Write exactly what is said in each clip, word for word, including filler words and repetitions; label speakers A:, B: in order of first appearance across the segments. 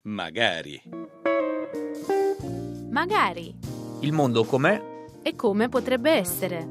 A: Magari.
B: Magari.
C: Il mondo com'è?
B: E come potrebbe essere.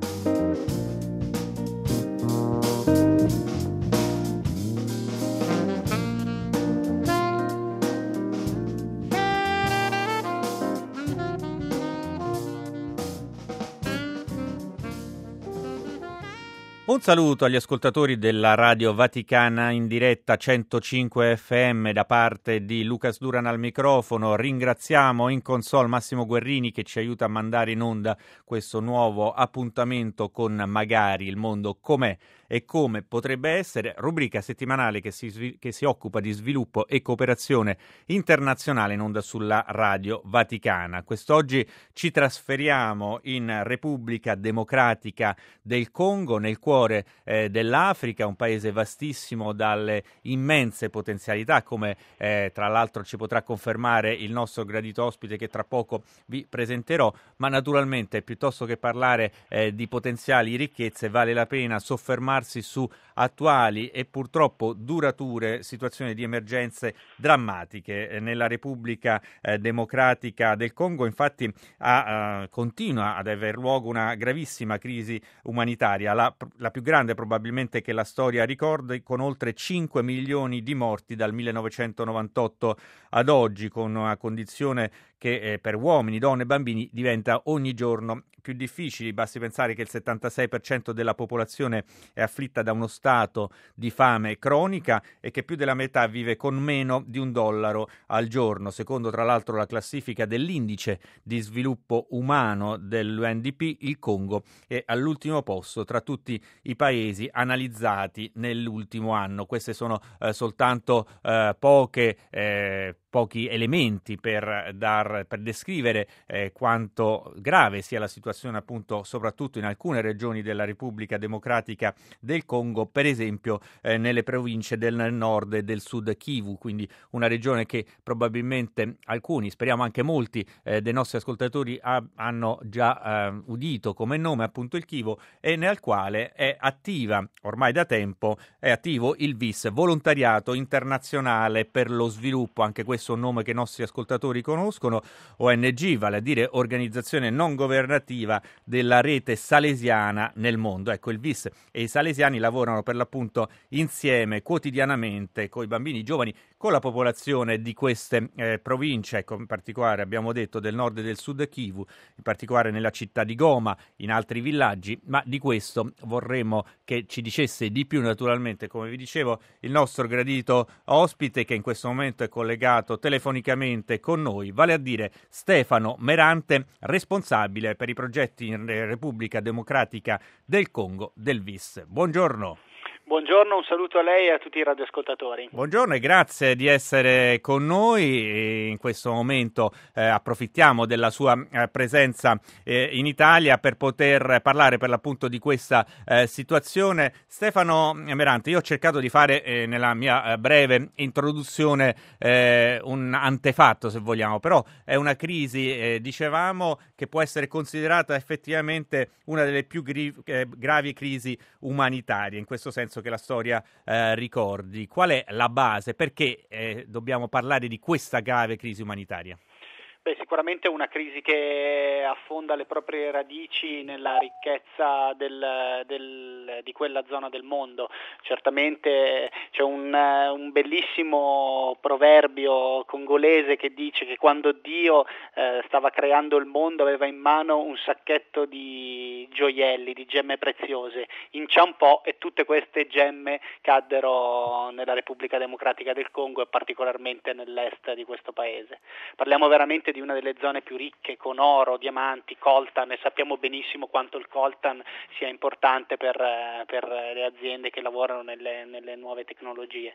C: Un saluto agli ascoltatori della Radio Vaticana in diretta centocinque F M da parte di Lucas Duran al microfono. Ringraziamo in console Massimo Guerrini che ci aiuta a mandare in onda questo nuovo appuntamento con Magari, il mondo com'è e come potrebbe essere, rubrica settimanale che si, che si occupa di sviluppo e cooperazione internazionale in onda sulla Radio Vaticana. Quest'oggi ci trasferiamo in Repubblica Democratica del Congo, nel cuore eh, dell'Africa, un paese vastissimo dalle immense potenzialità, come eh, tra l'altro ci potrà confermare il nostro gradito ospite che tra poco vi presenterò, ma naturalmente piuttosto che parlare eh, di potenziali ricchezze vale la pena soffermarsi su attuali e purtroppo durature situazioni di emergenze drammatiche. Nella Repubblica eh, Democratica del Congo infatti ha, uh, continua ad aver luogo una gravissima crisi umanitaria, la, la più grande probabilmente che la storia ricordi, con oltre cinque milioni di morti dal millenovecentonovantotto ad oggi, con una condizione che eh, per uomini, donne e bambini diventa ogni giorno più difficile. Basti pensare che il settantasei per cento della popolazione è afflitta da uno stato di fame cronica e che più della metà vive con meno di un dollaro al giorno. Secondo tra l'altro la classifica dell'indice di sviluppo umano dell'U N D P, il Congo è all'ultimo posto tra tutti i paesi analizzati nell'ultimo anno. Queste sono eh, soltanto eh, poche eh, pochi elementi per dar per descrivere eh, quanto grave sia la situazione appunto soprattutto in alcune regioni della Repubblica Democratica del Congo, per esempio eh, nelle province del nord e del sud Kivu, quindi una regione che probabilmente alcuni, speriamo anche molti eh, dei nostri ascoltatori ha, hanno già eh, udito come nome, appunto il Kivu, e nel quale è attiva ormai da tempo è attivo il V I S, Volontariato Internazionale per lo Sviluppo, anche questo un nome che i nostri ascoltatori conoscono, O N G, vale a dire organizzazione non governativa della rete salesiana nel mondo. Ecco, il V I S e i salesiani lavorano per l'appunto insieme quotidianamente con i bambini, i giovani, con la popolazione di queste eh, province, ecco, in particolare abbiamo detto del nord e del sud Kivu, in particolare nella città di Goma, in altri villaggi, ma di questo vorremmo che ci dicesse di più naturalmente, come vi dicevo, il nostro gradito ospite che in questo momento è collegato telefonicamente con noi, vale a dire Stefano Merante, responsabile per i progetti in Repubblica Democratica del Congo del V I S. Buongiorno.
D: Buongiorno, un saluto a lei e a tutti i radioascoltatori.
C: Buongiorno e grazie di essere con noi. E in questo momento eh, approfittiamo della sua eh, presenza eh, in Italia per poter parlare per l'appunto di questa eh, situazione. Stefano Merante, io ho cercato di fare eh, nella mia eh, breve introduzione eh, un antefatto, se vogliamo, però è una crisi, eh, dicevamo, che può essere considerata effettivamente una delle più gri- eh, gravi crisi umanitarie, in questo senso che la storia eh, ricordi. Qual è la base? Perché eh, dobbiamo parlare di questa grave crisi umanitaria?
D: Beh, sicuramente è una crisi che affonda le proprie radici nella ricchezza del, del, di quella zona del mondo. Certamente c'è un, un bellissimo proverbio congolese che dice che quando Dio eh, stava creando il mondo aveva in mano un sacchetto di gioielli, di gemme preziose, inciampò e tutte queste gemme caddero nella Repubblica Democratica del Congo e particolarmente nell'est di questo paese. Parliamo veramente di una delle zone più ricche con oro, diamanti, coltan, e sappiamo benissimo quanto il coltan sia importante per, per le aziende che lavorano nelle, nelle nuove tecnologie.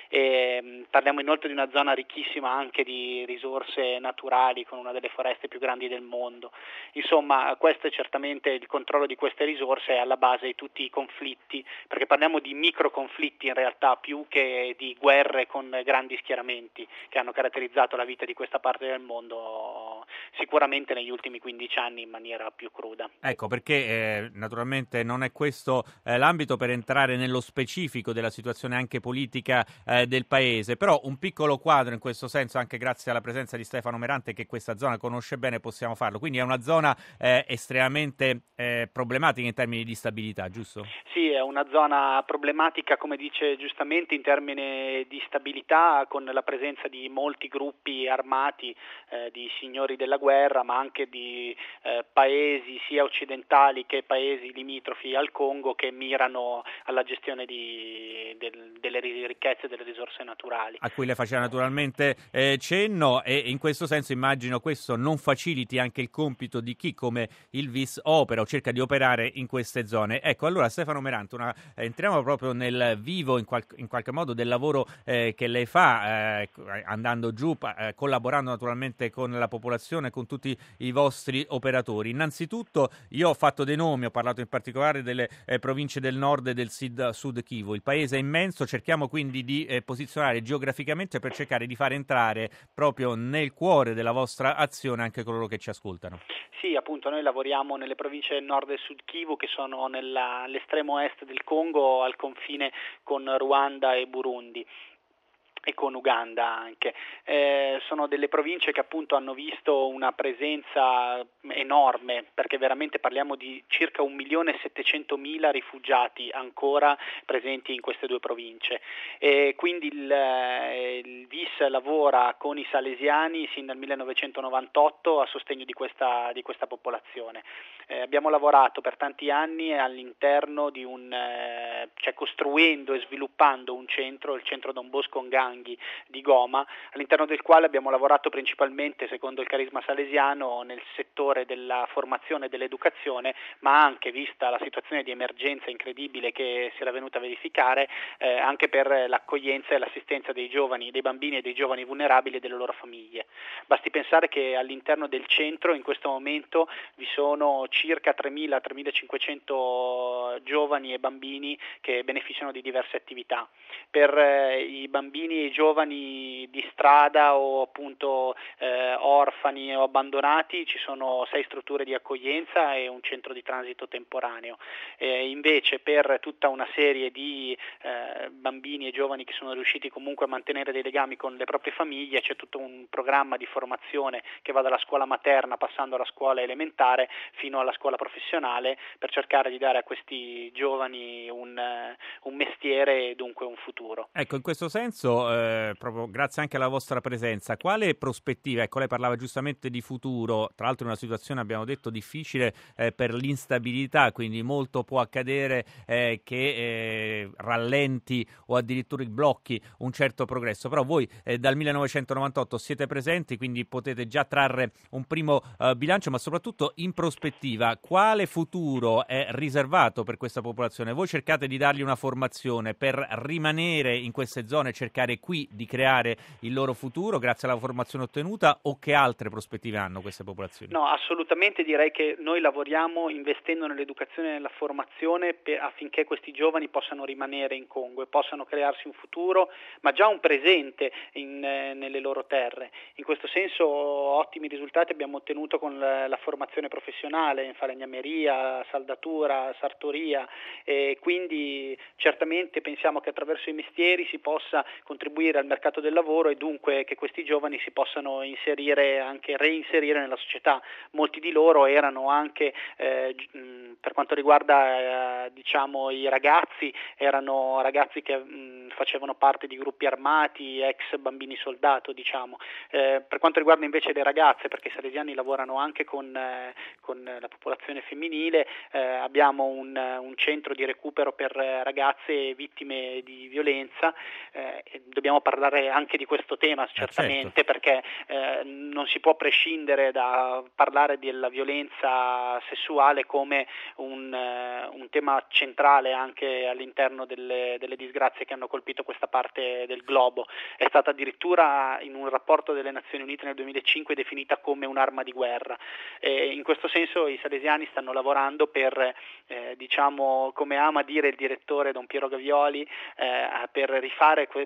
D: E, parliamo inoltre di una zona ricchissima anche di risorse naturali, con una delle foreste più grandi del mondo. Insomma, questo è certamente il controllo di queste risorse è alla base di tutti i conflitti, perché parliamo di micro conflitti in realtà più che di guerre con grandi schieramenti che hanno caratterizzato la vita di questa parte del mondo sicuramente negli ultimi quindici anni in maniera più cruda.
C: Ecco, perché eh, naturalmente non è questo eh, l'ambito per entrare nello specifico della situazione anche politica eh, del paese, però un piccolo quadro in questo senso, anche grazie alla presenza di Stefano Merante che questa zona conosce bene, possiamo farlo. Quindi è una zona eh, estremamente eh, problematica in termini di stabilità, giusto?
D: Sì, è una zona problematica, come dice giustamente, in termini di stabilità, con la presenza di molti gruppi armati, eh, di signori della guerra, ma anche di eh, paesi sia occidentali che paesi limitrofi al Congo che mirano alla gestione di, del, delle ricchezze e delle risorse naturali.
C: A cui le faceva naturalmente eh, cenno, e in questo senso immagino questo non faciliti anche il compito di chi come il V I S opera o cerca di operare in queste zone. Ecco, allora Stefano Merante, una, eh, entriamo proprio nel vivo in, qual- in qualche modo del lavoro eh, che lei fa, eh, andando giù, eh, collaborando naturalmente con la popolazione, con tutti i vostri operatori. Innanzitutto io ho fatto dei nomi, ho parlato in particolare delle eh, province del nord e del Sud, Sud Kivu. Il paese è immenso, cerchiamo quindi di eh, posizionare geograficamente per cercare di far entrare proprio nel cuore della vostra azione anche coloro che ci ascoltano.
D: Sì, appunto, noi lavoriamo nelle province del nord e sud Kivu, che sono nella, all'estremo est del Congo, al confine con Ruanda e Burundi e con Uganda anche. Eh, sono delle province che appunto hanno visto una presenza enorme, perché veramente parliamo di circa un milione e settecentomila rifugiati ancora presenti in queste due province, e quindi il, il V I S lavora con i salesiani sin dal millenovecentonovantotto a sostegno di questa, di questa popolazione. Eh, abbiamo lavorato per tanti anni all'interno di un, eh, cioè costruendo e sviluppando un centro, il centro Don Bosco Nganghi di Goma, all'interno del quale abbiamo lavorato principalmente, secondo il carisma salesiano, nel settore della formazione e dell'educazione, ma anche, vista la situazione di emergenza incredibile che si era venuta a verificare, eh, anche per l'accoglienza e l'assistenza dei giovani, dei bambini e dei giovani vulnerabili e delle loro famiglie. Basti pensare che all'interno del centro in questo momento vi sono circa tremila tremilacinquecento giovani e bambini che beneficiano di diverse attività. Per eh, i bambini e i giovani di strada o appunto eh, orfani o abbandonati ci sono sei strutture di accoglienza e un centro di transito temporaneo. Eh, invece per tutta una serie di eh, bambini e giovani che sono riusciti comunque a mantenere dei legami con le proprie famiglie c'è tutto un programma di formazione che va dalla scuola materna passando alla scuola elementare fino alla scuola professionale, per cercare di dare a questi giovani un, un mestiere e dunque un futuro.
C: Ecco, in questo senso, eh, proprio grazie anche alla vostra presenza, quale prospettiva? Ecco, lei parlava giustamente di futuro, tra l'altro in una situazione, abbiamo detto, difficile eh, per l'instabilità, quindi molto può accadere eh, che eh, rallenti o addirittura blocchi un certo progresso, però voi eh, dal millenovecentonovantotto siete presenti, quindi potete già trarre un primo eh, bilancio, ma soprattutto in prospettiva, quale futuro è riservato per questa popolazione? Voi cercate di dargli una formazione per rimanere in queste zone, cercare qui di creare il loro futuro grazie alla formazione ottenuta, o che altre prospettive hanno queste popolazioni?
D: No, assolutamente, direi che noi lavoriamo investendo nell'educazione e nella formazione per, affinché questi giovani possano rimanere in Congo e possano crearsi un futuro, ma già un presente in, eh, nelle loro terre. In questo senso ottimi risultati abbiamo ottenuto con la, la formazione professionale in falegnameria, saldatura, sartoria, e quindi certamente pensiamo che attraverso i mestieri si possa contribuire al mercato del lavoro e dunque che questi giovani si possano inserire, anche reinserire nella società. Molti di loro erano anche, eh, per quanto riguarda eh, diciamo i ragazzi, erano ragazzi che mh, facevano parte di gruppi armati, ex bambini soldato, diciamo. Eh, per quanto riguarda invece le ragazze, perché i salesiani lavorano anche con, eh, con la popolazione femminile, eh, abbiamo un, un centro di recupero per ragazze vittime di violenza, eh, e dobbiamo parlare anche di questo tema certamente, certo, perché eh, non si può prescindere da parlare della violenza sessuale come un, uh, un tema centrale anche all'interno delle, delle disgrazie che hanno colpito questa parte del globo. È stata addirittura in un rapporto delle Nazioni Unite nel duemilacinque definita come un'arma di guerra, e in questo senso i salesiani stanno lavorando per, eh, diciamo, come ama dire il direttore Don Piero Gavioli, eh, per rifare que- una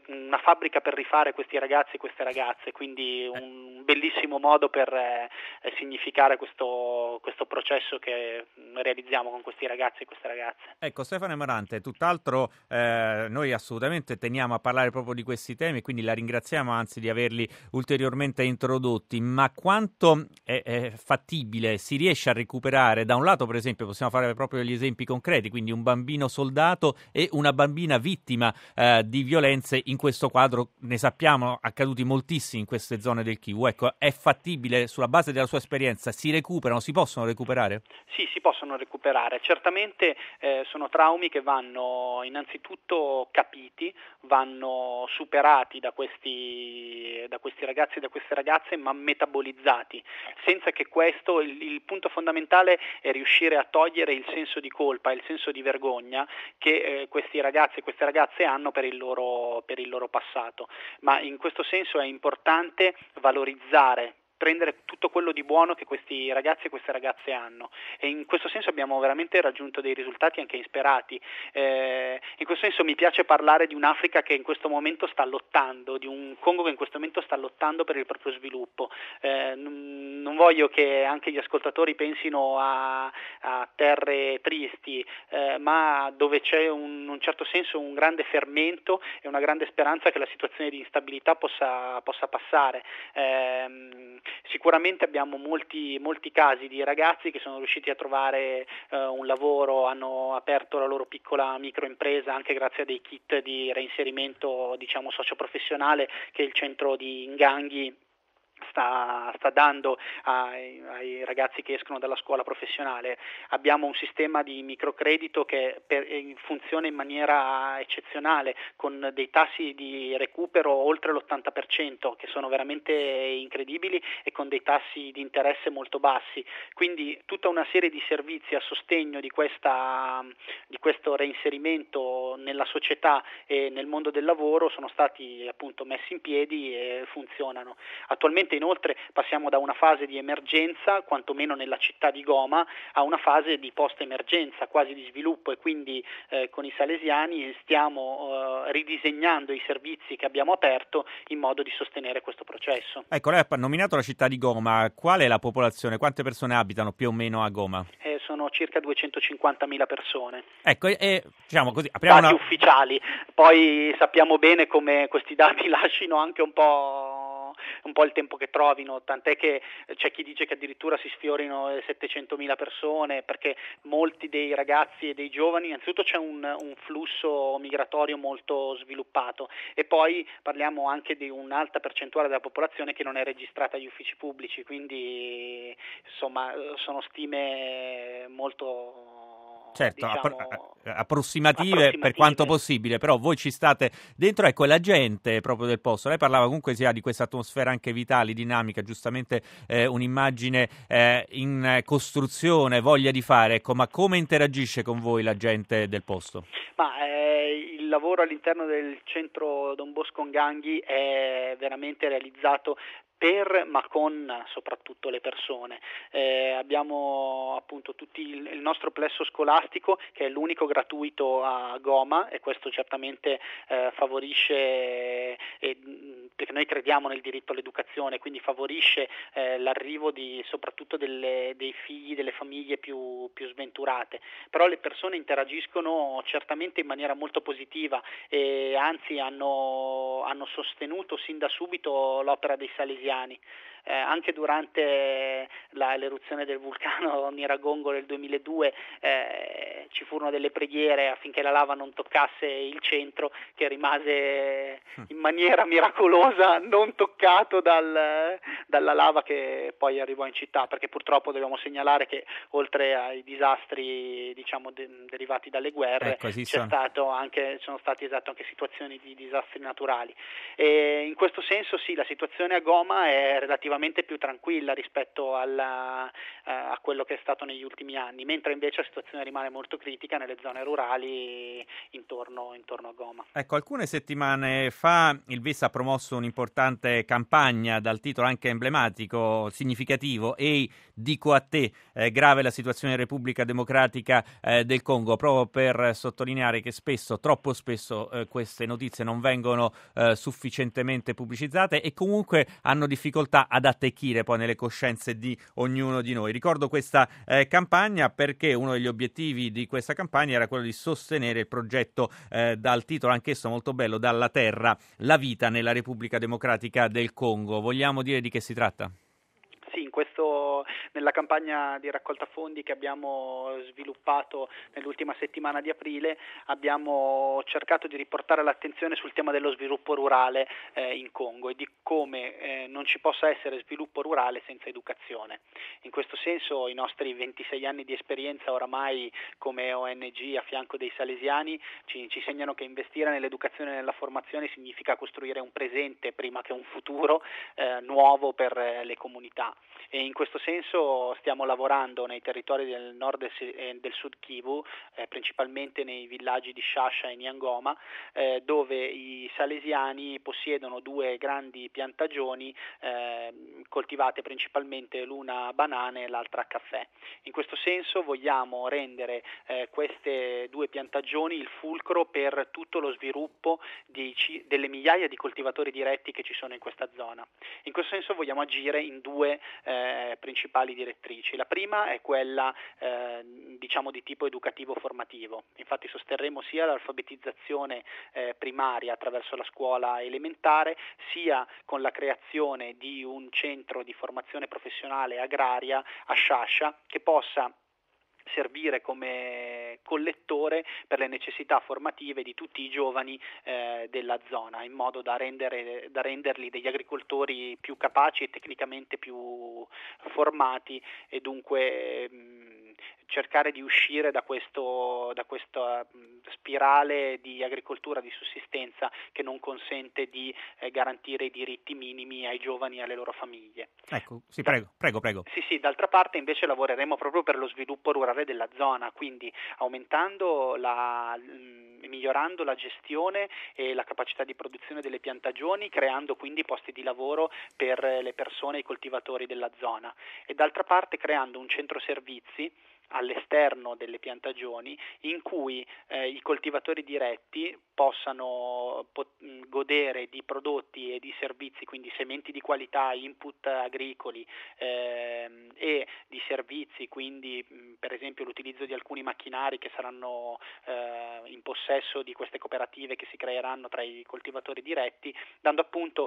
D: fabbrica per rifare questi ragazzi e queste ragazze, quindi un bellissimo modo per eh, significare questo, questo processo che realizziamo con questi ragazzi e queste ragazze.
C: Ecco, Stefano Amarante, tutt'altro eh, noi assolutamente teniamo a parlare proprio di questi temi, quindi la ringraziamo anzi di averli ulteriormente introdotti, ma quanto è, è fattibile, si riesce a recuperare, da un lato per esempio possiamo fare proprio degli esempi concreti, quindi un bambino soldato e una bambina vittima eh, di violenze, in questo quadro ne sappiamo accaduti moltissimi in queste zone del Kivu, ecco, è fattibile sulla base della sua esperienza, si recuperano, si possono recuperare?
D: Sì, si possono recuperare, certamente eh, sono traumi che vanno innanzitutto capiti, vanno superati da questi, da questi ragazzi e da queste ragazze, ma metabolizzati, senza che questo, il, il punto fondamentale è riuscire a togliere il senso di colpa e il senso di vergogna che eh, questi ragazzi e queste ragazze hanno per il loro, per il loro passato, ma in questo senso è importante valorizzare, prendere tutto quello di buono che questi ragazzi e queste ragazze hanno, e in questo senso abbiamo veramente raggiunto dei risultati anche insperati. Eh, in questo senso mi piace parlare di un'Africa che in questo momento sta lottando, di un Congo che in questo momento sta lottando per il proprio sviluppo. Eh, non, non voglio che anche gli ascoltatori pensino a, a terre tristi, eh, ma dove c'è un, in un certo senso un grande fermento e una grande speranza che la situazione di instabilità possa, possa passare. Eh, Sicuramente abbiamo molti, molti casi di ragazzi che sono riusciti a trovare eh, un lavoro, hanno aperto la loro piccola microimpresa anche grazie a dei kit di reinserimento, diciamo, socioprofessionale che il centro di Nganghi Sta, sta dando ai, ai ragazzi che escono dalla scuola professionale. Abbiamo un sistema di microcredito che per, funziona in maniera eccezionale, con dei tassi di recupero oltre l'ottanta per cento, che sono veramente incredibili, e con dei tassi di interesse molto bassi. Quindi tutta una serie di servizi a sostegno di, questa, di questo reinserimento nella società e nel mondo del lavoro sono stati appunto messi in piedi e funzionano. Attualmente inoltre passiamo da una fase di emergenza, quantomeno nella città di Goma, a una fase di post-emergenza, quasi di sviluppo, e quindi eh, con i salesiani stiamo eh, ridisegnando i servizi che abbiamo aperto in modo di sostenere questo processo.
C: Ecco, lei ha nominato la città di Goma, qual è la popolazione, quante persone abitano più o meno a Goma?
D: Eh, sono circa duecentocinquantamila persone.
C: Ecco, e, e diciamo così, apriamo
D: dati
C: una...
D: ufficiali, poi sappiamo bene come questi dati lasciano anche un po' un po' il tempo che trovino, tant'è che c'è chi dice che addirittura si sfiorino le settecentomila persone, perché molti dei ragazzi e dei giovani, innanzitutto c'è un, un flusso migratorio molto sviluppato, e poi parliamo anche di un'alta percentuale della popolazione che non è registrata agli uffici pubblici, quindi insomma sono stime molto...
C: Certo,
D: diciamo,
C: appro- approssimative,
D: approssimative
C: per quanto possibile, però voi ci state dentro, ecco, la gente proprio del posto. Lei parlava comunque sia di questa atmosfera anche vitale, dinamica, giustamente eh, un'immagine eh, in costruzione, voglia di fare, ecco, ma come interagisce con voi la gente del posto?
D: Ma eh, il lavoro all'interno del centro Don Bosco Nganghi è veramente realizzato per, ma con soprattutto le persone. Eh, abbiamo appunto tutti il, il nostro plesso scolastico, che è l'unico gratuito a Goma, e questo certamente eh, favorisce, eh, perché noi crediamo nel diritto all'educazione, quindi favorisce eh, l'arrivo di, soprattutto delle, dei figli delle famiglie più, più sventurate. Però le persone interagiscono certamente in maniera molto positiva, e anzi hanno, hanno sostenuto sin da subito l'opera dei Salesiani. Eh, anche durante la, l'eruzione del vulcano Nyiragongo nel duemiladue eh, ci furono delle preghiere affinché la lava non toccasse il centro, che rimase in maniera miracolosa non toccato dal, dalla lava che poi arrivò in città, perché purtroppo dobbiamo segnalare che oltre ai disastri, diciamo, de- derivati dalle guerre,
C: ecco,
D: c'è
C: sono...
D: stato anche, sono stati esatto anche situazioni di disastri naturali, e in questo senso sì, la situazione a Goma zona è relativamente più tranquilla rispetto alla, uh, a quello che è stato negli ultimi anni, mentre invece la situazione rimane molto critica nelle zone rurali intorno, intorno a Goma.
C: Ecco, alcune settimane fa il V I S ha promosso un'importante campagna dal titolo anche emblematico, significativo: Ehi, dico a te, eh, grave la situazione in Repubblica Democratica eh, del Congo, proprio per sottolineare che spesso, troppo spesso, eh, queste notizie non vengono eh, sufficientemente pubblicizzate e comunque hanno difficoltà ad attecchire poi nelle coscienze di ognuno di noi. Ricordo questa eh, campagna perché uno degli obiettivi di questa campagna era quello di sostenere il progetto eh, dal titolo anch'esso molto bello, Dalla terra, la vita nella Repubblica Democratica del Congo. Vogliamo dire di che si tratta?
D: Sì, in questo, nella campagna di raccolta fondi che abbiamo sviluppato nell'ultima settimana di aprile abbiamo cercato di riportare l'attenzione sul tema dello sviluppo rurale eh, in Congo e di come eh, non ci possa essere sviluppo rurale senza educazione. In questo senso i nostri ventisei anni di esperienza oramai come O N G a fianco dei salesiani ci, ci segnano che investire nell'educazione e nella formazione significa costruire un presente prima che un futuro eh, nuovo per eh, le comunità. E in questo senso stiamo lavorando nei territori del nord e del sud Kivu, eh, principalmente nei villaggi di Shasha e Nyangoma, eh, dove i salesiani possiedono due grandi piantagioni eh, coltivate principalmente l'una a banane e l'altra a caffè. In questo senso vogliamo rendere eh, queste due piantagioni il fulcro per tutto lo sviluppo di, delle migliaia di coltivatori diretti che ci sono in questa zona. In questo senso vogliamo agire in due Eh, principali direttrici. La prima è quella eh, diciamo di tipo educativo formativo, infatti sosterremo sia l'alfabetizzazione eh, primaria attraverso la scuola elementare, sia con la creazione di un centro di formazione professionale agraria a Shasha che possa servire come collettore per le necessità formative di tutti i giovani eh, della zona, in modo da, rendere, da renderli degli agricoltori più capaci e tecnicamente più formati e dunque mh, cercare di uscire da, questo, da questa spirale di agricoltura di sussistenza che non consente di eh, garantire i diritti minimi ai giovani e alle loro famiglie.
C: Ecco, sì, prego, prego, prego.
D: Sì, sì, d'altra parte invece lavoreremo proprio per lo sviluppo rurale della zona, quindi aumentando la, migliorando la gestione e la capacità di produzione delle piantagioni, creando quindi posti di lavoro per le persone e i coltivatori della zona e d'altra parte creando un centro servizi all'esterno delle piantagioni in cui eh, i coltivatori diretti possano pot- godere di prodotti e di servizi, quindi sementi di qualità, input agricoli ehm, e di servizi, quindi mh, per esempio l'utilizzo di alcuni macchinari che saranno eh, in possesso di queste cooperative che si creeranno tra i coltivatori diretti, dando appunto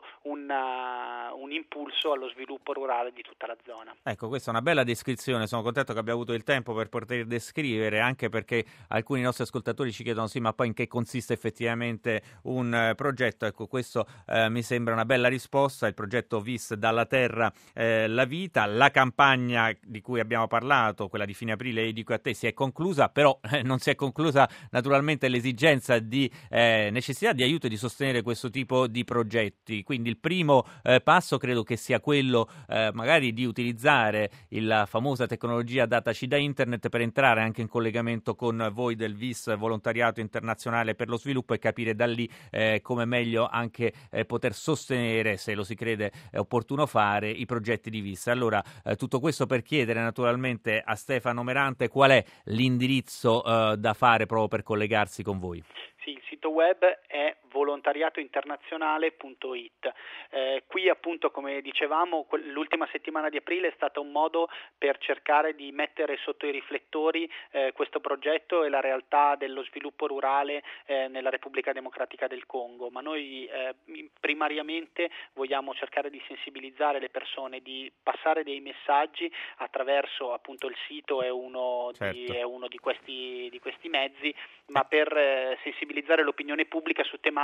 D: una, un impulso allo sviluppo rurale di tutta la zona.
C: Ecco, questa è una bella descrizione, sono contento che abbia avuto il tempo per poter descrivere, anche perché alcuni nostri ascoltatori ci chiedono sì, ma poi in che consiste effettivamente un uh, progetto. Ecco, questo uh, mi sembra una bella risposta. Il progetto V I S Dalla terra eh, la vita, la campagna di cui abbiamo parlato, quella di fine aprile, e dico a te, si è conclusa, però eh, non si è conclusa naturalmente l'esigenza di eh, necessità di aiuto e di sostenere questo tipo di progetti. Quindi il primo eh, passo credo che sia quello eh, magari di utilizzare la famosa tecnologia dataci da internet per entrare anche in collegamento con voi del V I S, Volontariato Internazionale per lo Sviluppo, e capire da lì eh, come meglio anche eh, poter sostenere, se lo si crede è opportuno fare, i progetti di V I S. Allora, eh, tutto questo per chiedere naturalmente a Stefano Merante qual è l'indirizzo eh, da fare proprio per collegarsi con voi.
D: Sì, il sito web è volontariato internazionale punto it. Eh, qui appunto, come dicevamo, l'ultima settimana di aprile è stata un modo per cercare di mettere sotto i riflettori eh, questo progetto e la realtà dello sviluppo rurale eh, nella Repubblica Democratica del Congo, ma noi eh, primariamente vogliamo cercare di sensibilizzare le persone, di passare dei messaggi attraverso appunto il sito è uno, certo. di, è uno di, questi, di questi mezzi, ma per eh, sensibilizzare l'opinione pubblica su tematiche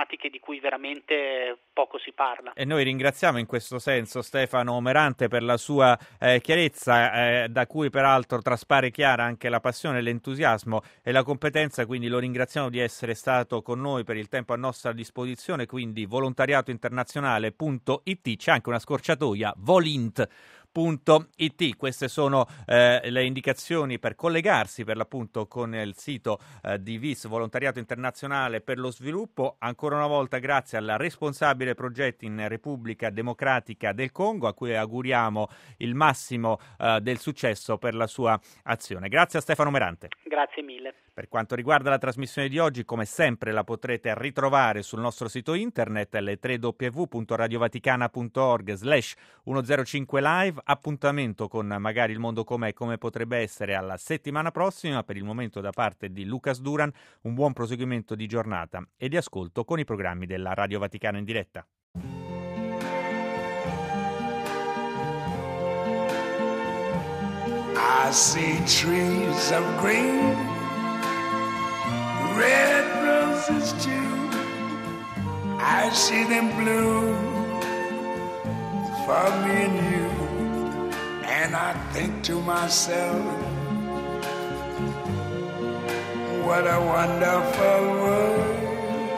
D: tematiche di cui veramente poco si parla.
C: E noi ringraziamo in questo senso Stefano Merante per la sua eh, chiarezza, eh, da cui peraltro traspare chiara anche la passione, l'entusiasmo e la competenza, quindi lo ringraziamo di essere stato con noi per il tempo a nostra disposizione, quindi volontariatointernazionale punto it, c'è anche una scorciatoia, volint punto it. Queste sono eh, le indicazioni per collegarsi per l'appunto con il sito eh, di V I S, Volontariato Internazionale per lo Sviluppo. Ancora una volta grazie alla responsabile progetti in Repubblica Democratica del Congo, a cui auguriamo il massimo eh, del successo per la sua azione. Grazie a Stefano Merante.
D: Grazie mille.
C: Per quanto riguarda la trasmissione di oggi, come sempre la potrete ritrovare sul nostro sito internet alle w w w punto radiovaticana punto org slash centocinque live. Appuntamento con magari il mondo com'è e come potrebbe essere alla settimana prossima. Per il momento da parte di Lucas Duran un buon proseguimento di giornata e di ascolto con i programmi della Radio Vaticana in diretta.
A: I see trees of green, red roses too. I see them bloom for me and you. And I think to myself, what a wonderful world.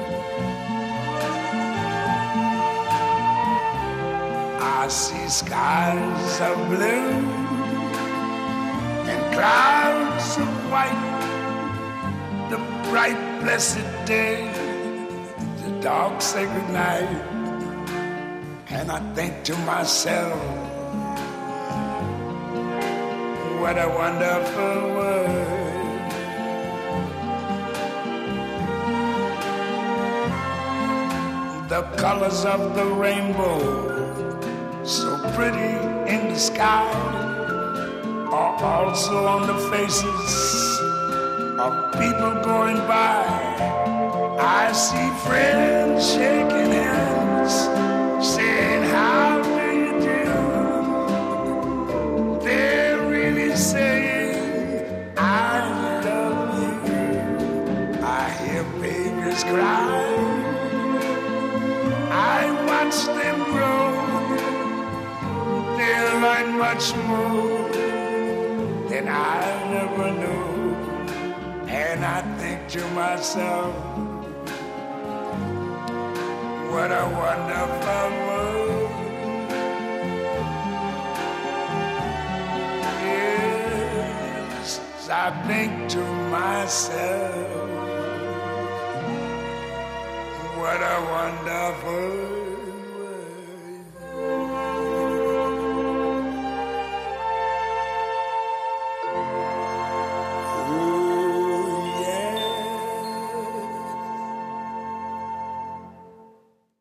A: I see skies of blue and clouds of white, the bright blessed day, the dark sacred night. And I think to myself, what a wonderful world. The colors of the rainbow, so pretty in the sky, are also on the faces of people going by. I see friends shaking hands, saying, how do you do? They're really saying, I love you. I hear babies cry, I watch them grow. They'll learn much more than I never knew. And I think to myself, what a wonderful world. Yes, I think to myself, what a wonderful